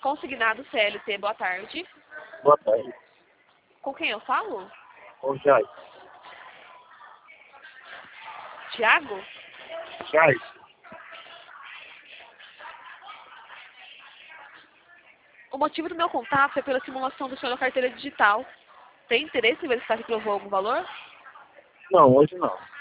Consignado CLT, boa tarde. Boa tarde. Com quem eu falo? Ô, Jai. Tiago? Jai. O motivo do meu contato é pela simulação do senhor na carteira digital. Tem interesse em verificar se provou algum valor? Não, hoje não.